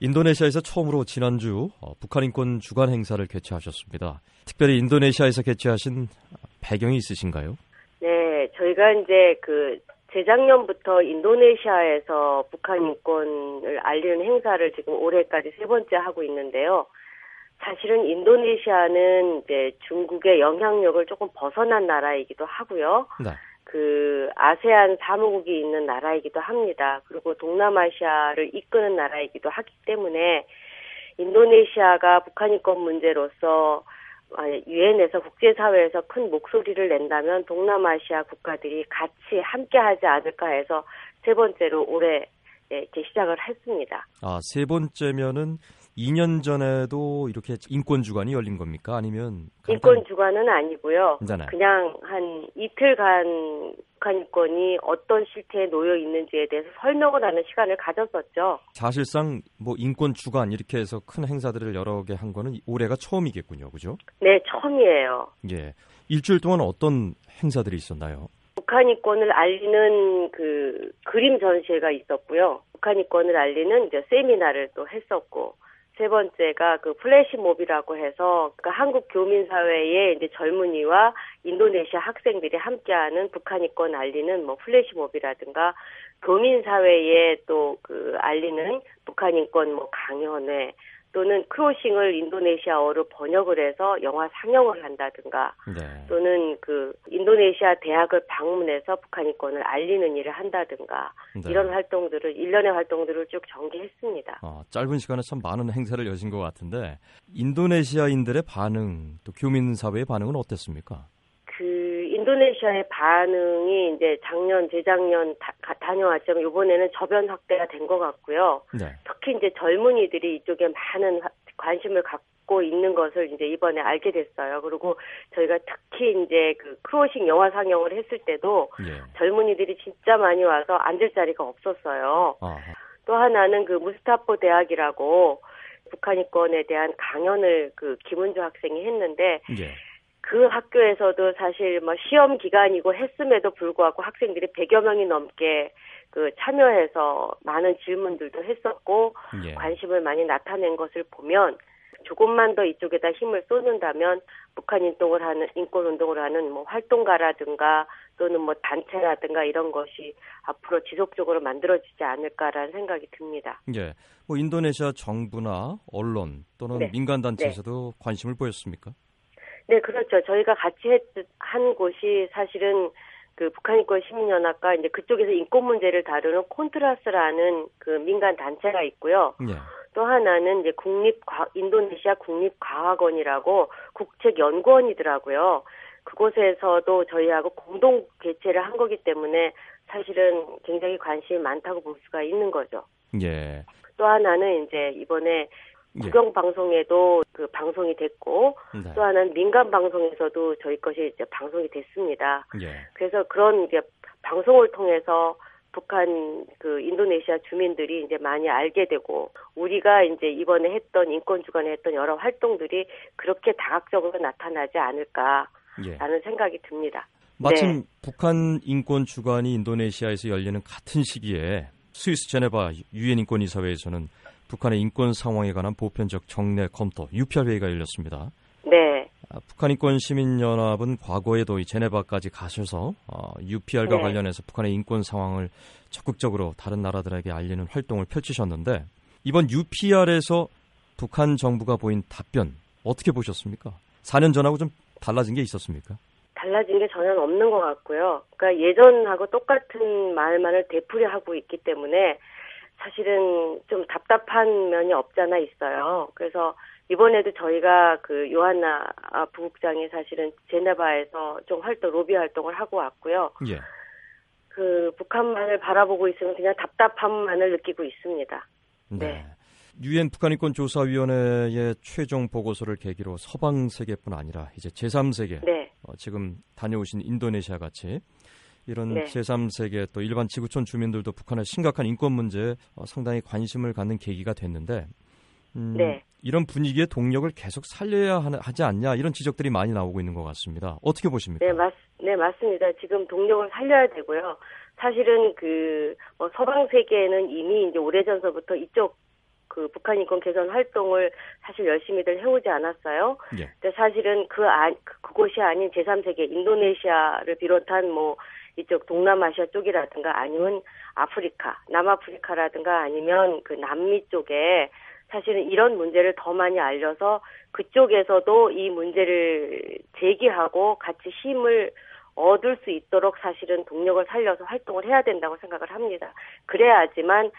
인도네시아에서 처음으로 지난주 북한 인권 주간 행사를 개최하셨습니다. 특별히 인도네시아에서 개최하신 배경이 있으신가요? 네, 저희가 이제 재작년부터 인도네시아에서 북한 인권을 알리는 행사를 지금 올해까지 3번째 하고 있는데요. 사실은 인도네시아는 이제 중국의 영향력을 조금 벗어난 나라이기도 하고요. 네. 아세안 사무국이 있는 나라이기도 합니다. 그리고 동남아시아를 이끄는 나라이기도 하기 때문에 인도네시아가 북한 인권 문제로서 유엔에서 국제사회에서 큰 목소리를 낸다면 동남아시아 국가들이 같이 함께하지 않을까 해서 3번째로 올해 이제 시작을 했습니다. 3번째면은 2년 전에도 이렇게 인권 주간이 열린 겁니까? 아니면 인권 주간은 아니고요. 네네. 그냥 한 이틀간 북한 인권이 어떤 실태에 놓여 있는지에 대해서 설명을 하는 시간을 가졌었죠. 사실상 인권 주간 이렇게 해서 큰 행사들을 여러 개 한 거는 올해가 처음이겠군요, 그죠? 네, 처음이에요. 예, 일주일 동안 어떤 행사들이 있었나요? 북한 인권을 알리는 그림 전시회가 있었고요. 북한 인권을 알리는 이제 세미나를 또 했었고. 3번째가 플래시몹이라고 해서 한국 교민사회의 이제 젊은이와 인도네시아 학생들이 함께하는 북한 인권 알리는 플래시몹이라든가 교민사회에 또 알리는 북한 인권 강연회 또는 크로싱을 인도네시아어로 번역을 해서 영화 상영을 한다든가 네. 또는 인도네시아 대학을 방문해서 북한 인권을 알리는 일을 한다든가 네. 이런 활동들을 1년의 활동들을 쭉 전개했습니다. 짧은 시간에 참 많은 행사를 여신 것 같은데 인도네시아인들의 반응 또 교민사회의 반응은 어땠습니까? 인도네시아의 반응이 이제 작년, 재작년 다녀왔지만 이번에는 저변 확대가 된 것 같고요. 네. 특히 이제 젊은이들이 이쪽에 많은 관심을 갖고 있는 것을 이제 이번에 알게 됐어요. 그리고 저희가 특히 이제 크로싱 영화 상영을 했을 때도 예. 젊은이들이 진짜 많이 와서 앉을 자리가 없었어요. 아하. 또 하나는 무스타포 대학이라고 북한 인권에 대한 강연을 김은주 학생이 했는데 예. 그 학교에서도 사실 시험 기간이고 했음에도 불구하고 학생들이 100여 명이 넘게 참여해서 많은 질문들도 했었고 예. 관심을 많이 나타낸 것을 보면 조금만 더 이쪽에다 힘을 쏟는다면 북한 인권 운동을 하는 활동가라든가 또는 단체라든가 이런 것이 앞으로 지속적으로 만들어지지 않을까라는 생각이 듭니다. 예. 인도네시아 정부나 언론 또는 네. 민간 단체에서도 관심을 보였습니까? 네, 그렇죠. 저희가 같이 한 곳이 사실은 북한 인권 시민연합과 이제 그쪽에서 인권 문제를 다루는 콘트라스라는 민간 단체가 있고요. 예. 또 하나는 이제 인도네시아 국립과학원이라고 국책연구원이더라고요. 그곳에서도 저희하고 공동 개최를 한 거기 때문에 사실은 굉장히 관심이 많다고 볼 수가 있는 거죠. 예. 또 하나는 이제 이번에 국영 방송에도 방송이 됐고 네. 또 하나는 민간 방송에서도 저희 것이 이제 방송이 됐습니다. 예. 그래서 그런 이제 방송을 통해서 북한 인도네시아 주민들이 이제 많이 알게 되고 우리가 이제 이번에 했던 인권 주간에 했던 여러 활동들이 그렇게 다각적으로 나타나지 않을까라는 생각이 듭니다. 마침 네. 북한 인권 주간이 인도네시아에서 열리는 같은 시기에 스위스 제네바 유엔 인권이사회에서는 북한의 인권 상황에 관한 보편적 정례 검토 UPR 회의가 열렸습니다. 네. 북한 인권 시민연합은 과거에도 이 제네바까지 가셔서 UPR과 네. 관련해서 북한의 인권 상황을 적극적으로 다른 나라들에게 알리는 활동을 펼치셨는데 이번 UPR에서 북한 정부가 보인 답변 어떻게 보셨습니까? 4년 전하고 좀 달라진 게 있었습니까? 달라진 게 전혀 없는 것 같고요. 그러니까 예전하고 똑같은 말만을 되풀이하고 있기 때문에 사실은 좀 답답한 면이 없잖아 있어요. 그래서 이번에도 저희가 요한나 부국장이 사실은 제네바에서 좀 로비 활동을 하고 왔고요. 예. 북한만을 바라보고 있으면 그냥 답답함만을 느끼고 있습니다. 네. 유엔 북한인권조사위원회의 최종 보고서를 계기로 서방 세계뿐 아니라 이제 제3세계, 네. 지금 다녀오신 인도네시아 같이 이런 네. 제3세계 또 일반 지구촌 주민들도 북한의 심각한 인권 문제에 상당히 관심을 갖는 계기가 됐는데 네. 이런 분위기의 동력을 계속 살려야 하지 않냐 이런 지적들이 많이 나오고 있는 것 같습니다. 어떻게 보십니까? 네, 맞습니다. 지금 동력을 살려야 되고요. 사실은 서방 세계에는 이미 이제 오래전서부터 이쪽 그 북한 인권 개선 활동을 사실 열심히들 해오지 않았어요. 예. 근데 사실은 그곳이 아닌 제3세계 인도네시아를 비롯한 뭐 이쪽 동남아시아 쪽이라든가 아니면 아프리카, 남아프리카라든가 아니면 그 남미 쪽에 사실은 이런 문제를 더 많이 알려서 그쪽에서도 이 문제를 제기하고 같이 힘을 얻을 수 있도록 사실은 동력을 살려서 활동을 해야 된다고 생각을 합니다. 그래야지만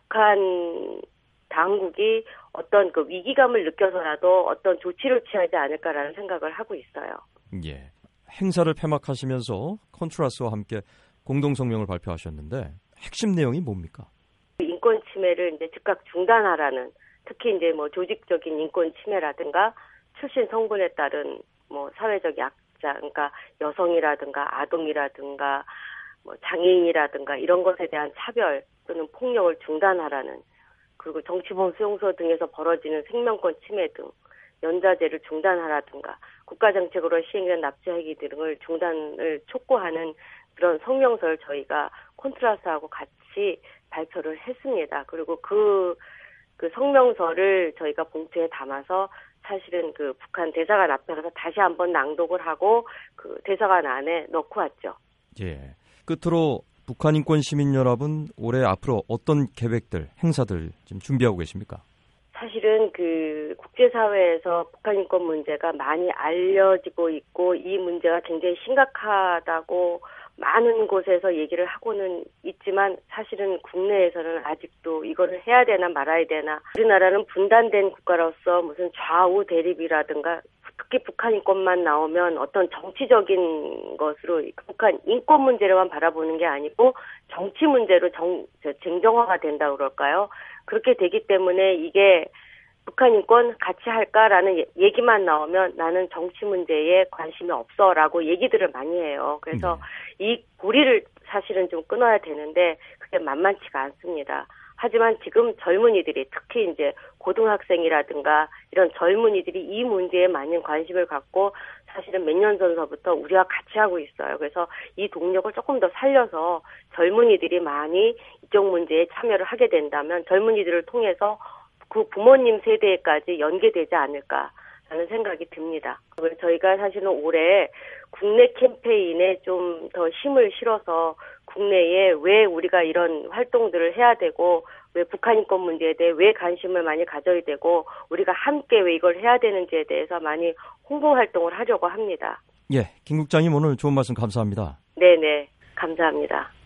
북한 당국이 어떤 그 위기감을 느껴서라도 어떤 조치를 취하지 않을까라는 생각을 하고 있어요. 예. 행사를 폐막하시면서 컨트라스와 함께 공동성명을 발표하셨는데 핵심 내용이 뭡니까? 인권 침해를 이제 즉각 중단하라는, 특히 이제 뭐 조직적인 인권 침해라든가 출신 성분에 따른 뭐 사회적 약자, 그러니까 여성이라든가 아동이라든가 뭐 장애인이라든가 이런 것에 대한 차별 또는 폭력을 중단하라는, 그리고 정치범 수용소 등에서 벌어지는 생명권 침해 등 연좌제를 중단하라든가 국가정책으로 시행된 납치행위 등을 중단을 촉구하는 그런 성명서를 저희가 콘트라스하고 같이 발표를 했습니다. 그리고 그 성명서를 저희가 봉투에 담아서 사실은 그 북한 대사관 앞에 가서 다시 한번 낭독을 하고 그 대사관 안에 넣고 왔죠. 예. 끝으로 북한 인권 시민연합은 올해 앞으로 어떤 계획들, 행사들 지금 준비하고 계십니까? 사실은 그 국제사회에서 북한 인권 문제가 많이 알려지고 있고 이 문제가 굉장히 심각하다고 많은 곳에서 얘기를 하고는 있지만 사실은 국내에서는 아직도 이거를 해야 되나 말아야 되나, 우리나라는 분단된 국가로서 무슨 좌우 대립이라든가 특히 북한 인권만 나오면 어떤 정치적인 것으로 북한 인권 문제로만 바라보는 게 아니고 정치 문제로 쟁정화가 된다고 그럴까요? 그렇게 되기 때문에 이게 북한 인권 같이 할까라는 얘기만 나오면 나는 정치 문제에 관심이 없어라고 얘기들을 많이 해요. 그래서 이 고리를 사실은 좀 끊어야 되는데 그게 만만치가 않습니다. 하지만 지금 젊은이들이 특히 이제 고등학생이라든가 이런 젊은이들이 이 문제에 많은 관심을 갖고 사실은 몇 년 전서부터 우리와 같이 하고 있어요. 그래서 이 동력을 조금 더 살려서 젊은이들이 많이 이쪽 문제에 참여를 하게 된다면 젊은이들을 통해서 그 부모님 세대까지 연계되지 않을까라는 생각이 듭니다. 저희가 사실은 올해 국내 캠페인에 좀 더 힘을 실어서 국내에 왜 우리가 이런 활동들을 해야 되고 왜 북한 인권 문제에 대해 왜 관심을 많이 가져야 되고 우리가 함께 왜 이걸 해야 되는지에 대해서 많이 홍보 활동을 하려고 합니다. 예, 김 국장님 오늘 좋은 말씀 감사합니다. 네네, 감사합니다.